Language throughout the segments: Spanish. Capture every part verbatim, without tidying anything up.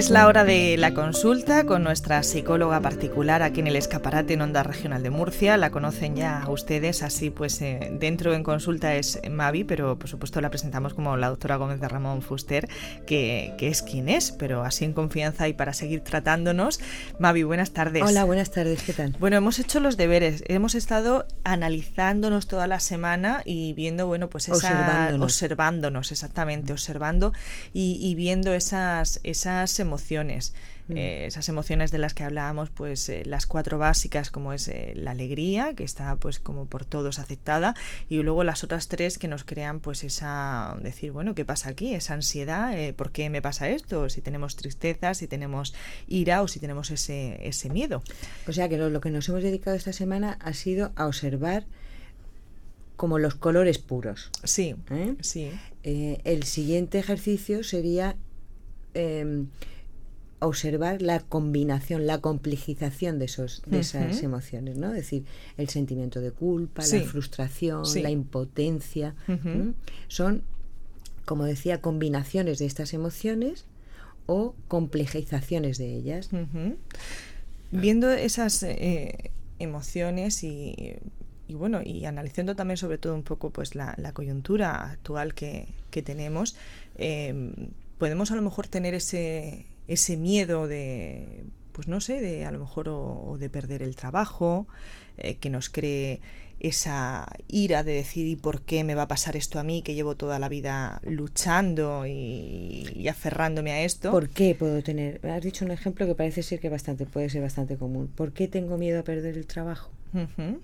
Es la hora de la consulta con nuestra psicóloga particular aquí en el Escaparate en Onda Regional de Murcia. La conocen ya ustedes, así pues eh, dentro en consulta es Mavi, pero por supuesto la presentamos como la doctora Gómez de Ramón Fuster, que, que es quien es, pero así en confianza y para seguir tratándonos. Mavi, buenas tardes. Hola, buenas tardes, ¿qué tal? Bueno, hemos hecho los deberes, hemos estado analizándonos toda la semana y viendo, bueno, pues esa... Observándonos. Observándonos, exactamente, observando y, y viendo esas, esas emociones, mm. eh, esas emociones de las que hablábamos, pues eh, las cuatro básicas, como es eh, la alegría, que está pues como por todos aceptada, y luego las otras tres que nos crean pues esa, decir, bueno, ¿qué pasa aquí? Esa ansiedad, eh, ¿por qué me pasa esto? Si tenemos tristeza, si tenemos ira o si tenemos ese, ese miedo. O sea que lo, lo que nos hemos dedicado esta semana ha sido a observar como los colores puros. Sí, ¿Eh? sí. Eh, el siguiente ejercicio sería eh, observar la combinación, la complejización de esos de uh-huh. esas emociones, ¿no? Es decir, el sentimiento de culpa, sí. la frustración, sí. la impotencia. Uh-huh. ¿eh? Son, como decía, combinaciones de estas emociones o complejizaciones de ellas. Uh-huh. Viendo esas eh, emociones y... Y bueno, y analizando también sobre todo un poco pues la, la coyuntura actual que, que tenemos, eh, podemos a lo mejor tener ese, ese miedo de, pues no sé, de a lo mejor o, o de perder el trabajo, eh, que nos cree esa ira de decir ¿y por qué me va a pasar esto a mí que llevo toda la vida luchando y, y aferrándome a esto? ¿Por qué puedo tener? Has dicho un ejemplo que parece ser que bastante puede ser bastante común. ¿Por qué tengo miedo a perder el trabajo? Uh-huh.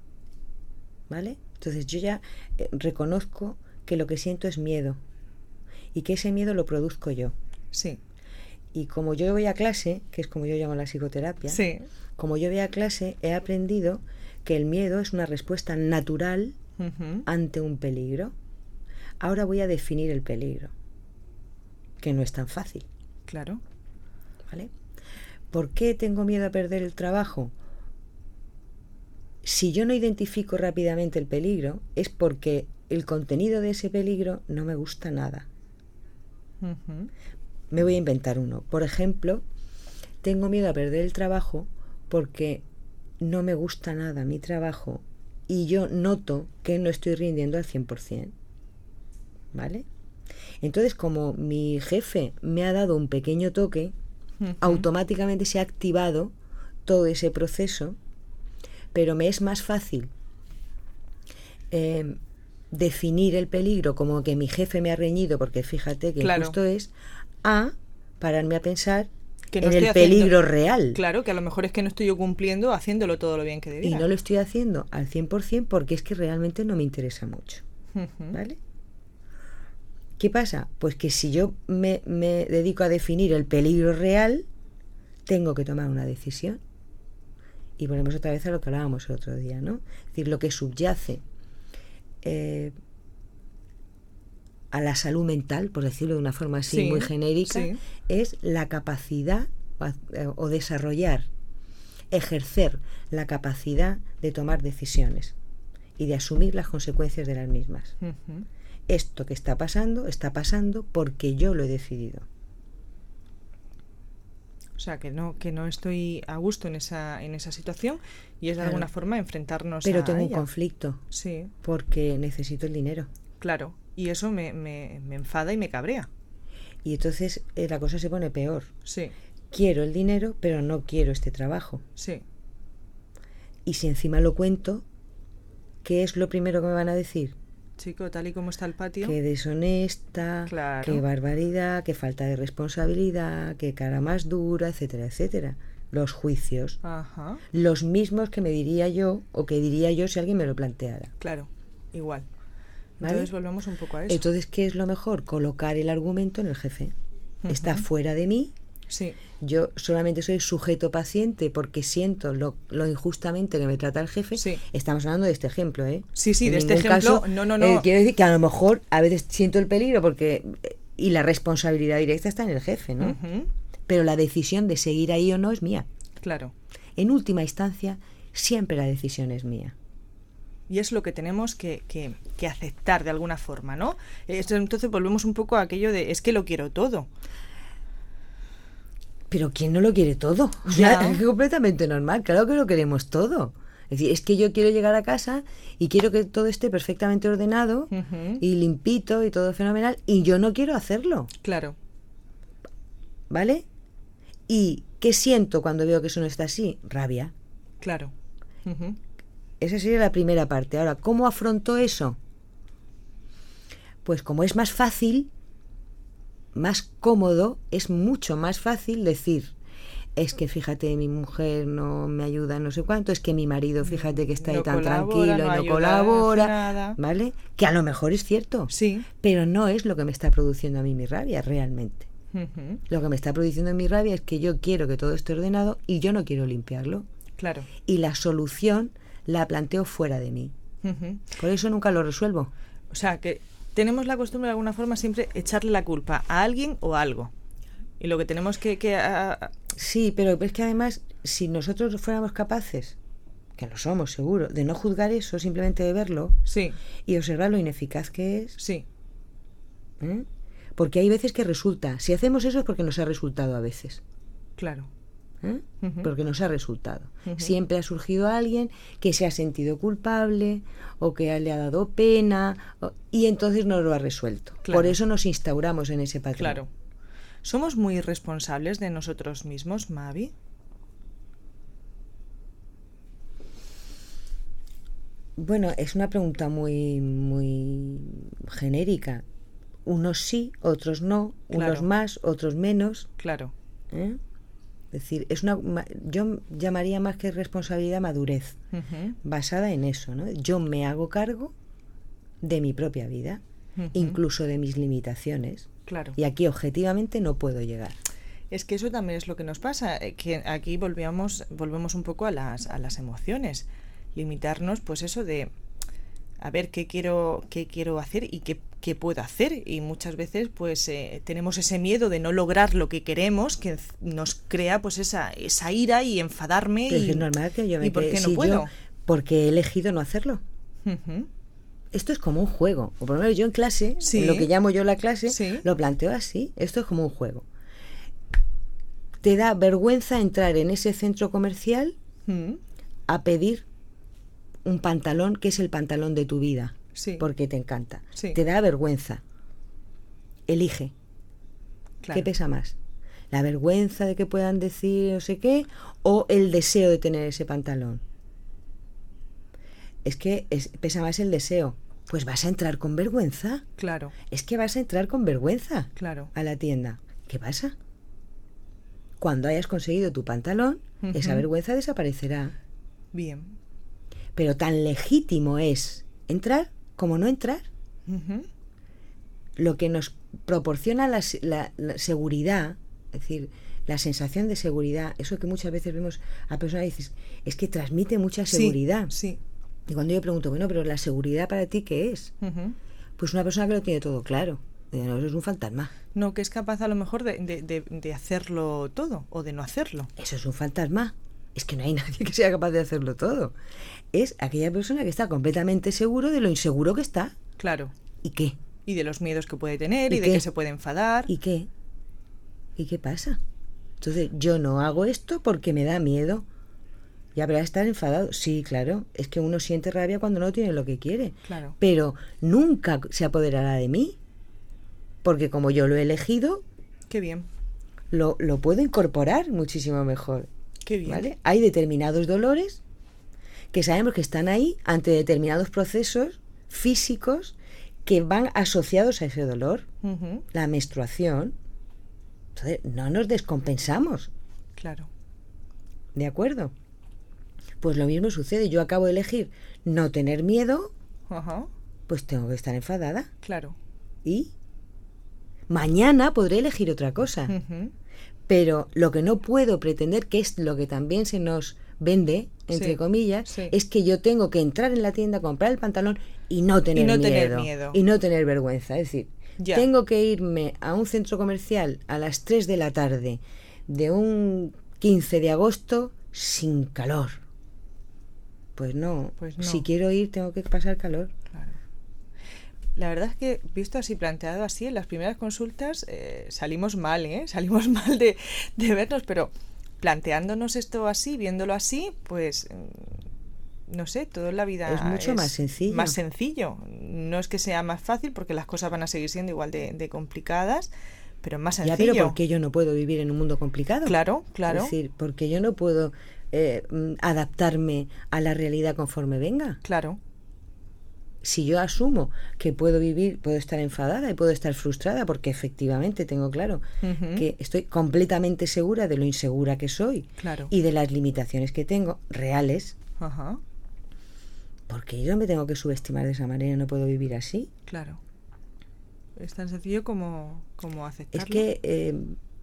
¿Vale? Entonces yo ya eh, reconozco que lo que siento es miedo y que ese miedo lo produzco yo. Sí. Y como yo voy a clase, que es como yo llamo la psicoterapia, sí. como yo voy a clase he aprendido que el miedo es una respuesta natural uh-huh. ante un peligro. Ahora voy a definir el peligro, que no es tan fácil. Claro. ¿Vale? ¿Por qué tengo miedo a perder el trabajo? Si yo no identifico rápidamente el peligro, es porque el contenido de ese peligro no me gusta nada. Uh-huh. Me voy a inventar uno. Por ejemplo, tengo miedo a perder el trabajo porque no me gusta nada mi trabajo y yo noto que no estoy rindiendo al cien por ciento. ¿Vale? Entonces, como mi jefe me ha dado un pequeño toque, uh-huh. automáticamente se ha activado todo ese proceso. Pero me es más fácil eh, definir el peligro como que mi jefe me ha reñido, porque fíjate que claro. justo es, a pararme a pensar que no en estoy el peligro haciendo, real. Claro, que a lo mejor es que no estoy yo cumpliendo, haciéndolo todo lo bien que debiera. Y no lo estoy haciendo al cien por ciento porque es que realmente no me interesa mucho. Uh-huh. ¿Vale? ¿Qué pasa? Pues que si yo me, me dedico a definir el peligro real, tengo que tomar una decisión. Y volvemos otra vez a lo que hablábamos el otro día, ¿no? Es decir, lo que subyace eh, a la salud mental, por decirlo de una forma así sí, muy genérica, sí. es la capacidad eh, o desarrollar, ejercer la capacidad de tomar decisiones y de asumir las consecuencias de las mismas. Uh-huh. Esto que está pasando, está pasando porque yo lo he decidido. O sea, que no que no estoy a gusto en esa en esa situación y es de claro. alguna forma enfrentarnos Pero a tengo ella. un conflicto. Sí. Porque necesito el dinero. Claro. Y eso me, me, me enfada y me cabrea. Y entonces eh, la cosa se pone peor. Sí. Quiero el dinero, pero no quiero este trabajo. Sí. Y si encima lo cuento, ¿qué es lo primero que me van a decir? Chico, tal y como está el patio. Qué deshonesta, claro. qué barbaridad, qué falta de responsabilidad, qué cara más dura, etcétera, etcétera. Los juicios. Ajá. Los mismos que me diría yo o que diría yo si alguien me lo planteara. Claro, igual. ¿Vale? Entonces volvemos un poco a eso. Entonces, ¿qué es lo mejor? Colocar el argumento en el jefe. Uh-huh. Está fuera de mí. Sí. Yo solamente soy sujeto paciente porque siento lo, lo injustamente que me trata el jefe. Sí. Estamos hablando de este ejemplo, ¿eh? Sí, sí, en de este ejemplo. Caso, no, no, no. Eh, quiero decir que a lo mejor a veces siento el peligro porque y la responsabilidad directa está en el jefe, ¿no? Uh-huh. Pero la decisión de seguir ahí o no es mía. Claro. En última instancia, siempre la decisión es mía. Y es lo que tenemos que, que, que aceptar de alguna forma, ¿no? Entonces volvemos un poco a aquello de es que lo quiero todo. Pero ¿quién no lo quiere todo? O sea, es completamente normal, claro que lo queremos todo. Es decir, es que yo quiero llegar a casa y quiero que todo esté perfectamente ordenado uh-huh. y limpito y todo fenomenal, y yo no quiero hacerlo. Claro. ¿Vale? ¿Y qué siento cuando veo que eso no está así? Rabia. Claro. Uh-huh. Esa sería la primera parte. Ahora, ¿cómo afronto eso? Pues como es más fácil, más cómodo, es mucho más fácil decir, es que fíjate, mi mujer no me ayuda, no sé cuánto, es que mi marido, fíjate que está no ahí tan tranquilo no y no ayuda, colabora, nada. ¿Vale? Que a lo mejor es cierto, sí. pero no es lo que me está produciendo a mí mi rabia realmente. Uh-huh. Lo que me está produciendo mi rabia es que yo quiero que todo esté ordenado y yo no quiero limpiarlo. Claro. Y la solución la planteo fuera de mí. Uh-huh. Por eso nunca lo resuelvo. O sea, que tenemos la costumbre de alguna forma siempre echarle la culpa a alguien o a algo. Y lo que tenemos que... que a... Sí, pero es que además, si nosotros fuéramos capaces, que lo somos seguro, de no juzgar eso, simplemente de verlo, sí. y observar lo ineficaz que es. Sí. ¿Eh? Porque hay veces que resulta. Si hacemos eso es porque nos ha resultado a veces. Claro. ¿Eh? Uh-huh. Porque nos ha resultado. Uh-huh. Siempre ha surgido alguien que se ha sentido culpable o que le ha dado pena o, y entonces no lo ha resuelto. Claro. Por eso nos instauramos en ese patrón. Claro. ¿Somos muy responsables de nosotros mismos, Mavi? Bueno, es una pregunta muy, muy genérica. Unos sí, otros no, claro. Unos más, otros menos. Claro. ¿Eh? Es decir, es una, yo llamaría más que responsabilidad madurez, uh-huh. basada en eso, ¿no? Yo me hago cargo de mi propia vida, uh-huh. incluso de mis limitaciones. Claro. Y aquí objetivamente no puedo llegar. Es que eso también es lo que nos pasa, que aquí volvíamos, volvemos un poco a las, a las emociones. Limitarnos, pues eso de a ver qué quiero, qué quiero hacer y qué, qué puedo hacer. Y muchas veces pues eh, tenemos ese miedo de no lograr lo que queremos, que nos crea pues esa, esa ira y enfadarme. Pero y, es normal que yo me ¿y por qué quede, no si puedo? Yo, porque he elegido no hacerlo. Uh-huh. Esto es como un juego. O por lo menos yo en clase, sí. en lo que llamo yo la clase, sí. lo planteo así. Esto es como un juego. Te da vergüenza entrar en ese centro comercial uh-huh. a pedir un pantalón que es el pantalón de tu vida, sí. porque te encanta. Sí. Te da vergüenza. Elige. Claro. ¿Qué pesa más? ¿La vergüenza de que puedan decir no sé qué o el deseo de tener ese pantalón? Es que es, pesa más el deseo. Pues vas a entrar con vergüenza. Claro. Es que vas a entrar con vergüenza claro. a la tienda. ¿Qué pasa? Cuando hayas conseguido tu pantalón, uh-huh. esa vergüenza desaparecerá. Bien. Pero tan legítimo es entrar como no entrar. Uh-huh. Lo que nos proporciona la, la, la seguridad, es decir, la sensación de seguridad, eso que muchas veces vemos a personas y dices, es que transmite mucha seguridad. Sí, sí. Y cuando yo pregunto, bueno, pero la seguridad para ti, ¿qué es? Uh-huh. Pues una persona que lo tiene todo claro. No, eso es un fantasma. No, que es capaz a lo mejor de, de, de, de hacerlo todo o de no hacerlo. Eso es un fantasma. Es que no hay nadie que sea capaz de hacerlo todo. Es aquella persona que está completamente seguro de lo inseguro que está. Claro. ¿Y qué? Y de los miedos que puede tener y, ¿Y de qué? que se puede enfadar. ¿Y qué? ¿Y qué pasa? Entonces, yo no hago esto porque me da miedo. Ya habrá estar enfadado. Sí, claro. Es que uno siente rabia cuando no tiene lo que quiere. Claro. Pero nunca se apoderará de mí. Porque como yo lo he elegido... Qué bien. Lo, lo puedo incorporar muchísimo mejor. Qué bien. ¿Vale? Hay determinados dolores que sabemos que están ahí ante determinados procesos físicos que van asociados a ese dolor. Uh-huh. La menstruación. Entonces, no nos descompensamos. Claro. ¿De acuerdo? Pues lo mismo sucede. Yo acabo de elegir no tener miedo, uh-huh. pues tengo que estar enfadada. Claro. ¿Y? Mañana podré elegir otra cosa. Uh-huh. Pero lo que no puedo pretender, que es lo que también se nos vende, entre sí, comillas, sí. es que yo tengo que entrar en la tienda, comprar el pantalón y no tener, y no miedo, tener miedo. Y no tener vergüenza. Es decir, ya. tengo que irme a un centro comercial a las tres de la tarde de un quince de agosto sin calor. Pues no. Pues no. Si quiero ir, tengo que pasar calor. Claro. La verdad es que, visto así, planteado así, en las primeras consultas eh, salimos mal, ¿eh? Salimos mal de, de vernos, pero planteándonos esto así, viéndolo así, pues, no sé, todo en la vida es mucho es más sencillo. Más sencillo. No es que sea más fácil, porque las cosas van a seguir siendo igual de, de complicadas, pero es más sencillo. Ya, pero ¿por qué yo no puedo vivir en un mundo complicado? Claro, claro. Es decir, porque yo no puedo eh, adaptarme a la realidad conforme venga. Claro. Si yo asumo que puedo vivir, puedo estar enfadada y puedo estar frustrada, porque efectivamente tengo claro uh-huh. que estoy completamente segura de lo insegura que soy, claro. y de las limitaciones que tengo reales, uh-huh. porque yo me tengo que subestimar de esa manera, no puedo vivir así. Claro. Es tan sencillo como, como aceptarlo. Es que eh,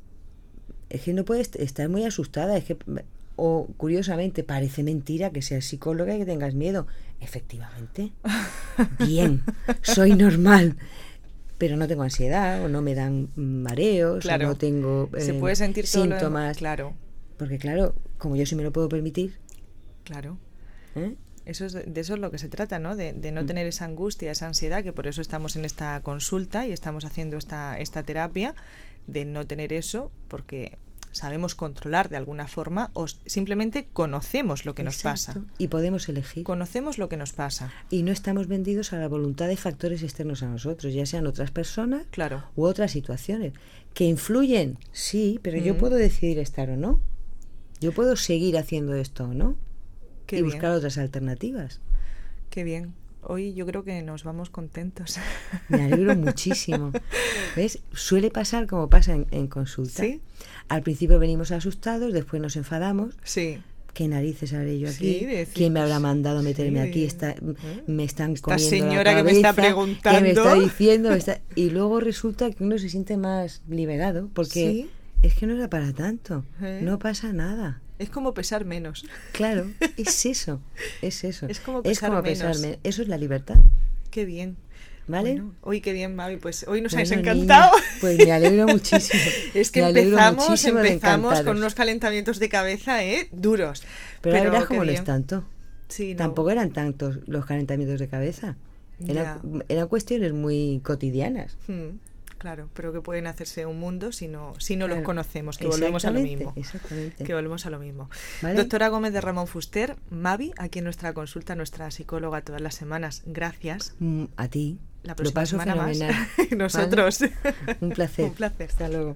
es que no puedes estar muy asustada, es que, o curiosamente parece mentira que seas psicóloga y que tengas miedo. Efectivamente, bien, soy normal, pero no tengo ansiedad, o no me dan mareos, claro. o no tengo eh, se puede sentir síntomas. Todo, claro. Porque claro, como yo sí me lo puedo permitir. Claro. ¿Eh? Eso es, de eso es lo que se trata, ¿no? De, de no tener esa angustia, esa ansiedad, que por eso estamos en esta consulta y estamos haciendo esta, esta terapia, de no tener eso, porque sabemos controlar de alguna forma o simplemente conocemos lo que Exacto. nos pasa. Y podemos elegir. Conocemos lo que nos pasa. Y no estamos vendidos a la voluntad de factores externos a nosotros, ya sean otras personas claro. u otras situaciones. ¿Que influyen? Sí, pero mm. yo puedo decidir estar o no. Yo puedo seguir haciendo esto o no. Qué y bien. buscar otras alternativas. Qué bien. Hoy yo creo que nos vamos contentos. Me alegro muchísimo. ¿Ves? Suele pasar como pasa en, en consulta. ¿Sí? Al principio venimos asustados, después nos enfadamos. Sí. ¿Qué narices haré yo aquí? Sí, decimos, ¿quién me habrá mandado meterme sí. aquí? Está, ¿Eh? Me están Esta comiendo señora la cabeza, que me está preguntando. ¿qué me está diciendo? Me está... Y luego resulta que uno se siente más liberado, porque ¿Sí? es que no era para tanto. ¿Eh? No pasa nada. Es como pesar menos. Claro, es eso, es eso. Es como pesar, es como menos. pesar menos. Eso es la libertad. Qué bien. ¿Vale? Bueno, hoy qué bien, Mavi, pues hoy nos bueno, habéis encantado. Niña, pues me alegro muchísimo. Es que empezamos, empezamos con unos calentamientos de cabeza, ¿eh? Duros. Pero, Pero la verdad, como no es tanto. Sí, no. Tampoco eran tantos los calentamientos de cabeza. Eran, eran cuestiones muy cotidianas. Hmm. Claro, pero que pueden hacerse un mundo si no, si no claro. los conocemos, que volvemos a lo mismo. Exactamente. Que volvemos a lo mismo. ¿Vale? Doctora Gómez de Ramón Fuster, Mavi, aquí en nuestra consulta, nuestra psicóloga todas las semanas. Gracias. Mm, a ti. La próxima lo paso semana fenomenal. más. Nosotros. ¿Vale? Un placer. Un placer. Hasta luego.